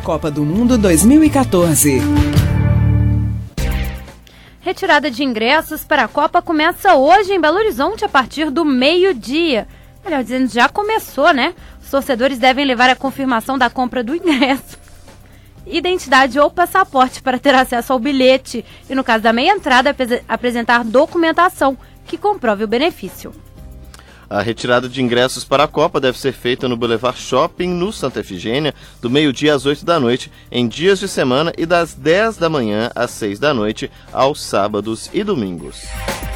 Copa do Mundo 2014. Retirada de ingressos para a Copa começa hoje em Belo Horizonte a partir do meio-dia. Melhor dizendo, já começou, né? Os torcedores devem levar a confirmação da compra do ingresso, identidade ou passaporte para ter acesso ao bilhete e, no caso da meia entrada, apresentar documentação que comprove o benefício. A retirada de ingressos para a Copa deve ser feita no Boulevard Shopping, no Santa Efigênia, do meio-dia às 8 da noite, em dias de semana e das 10 da manhã às 6 da noite, aos sábados e domingos.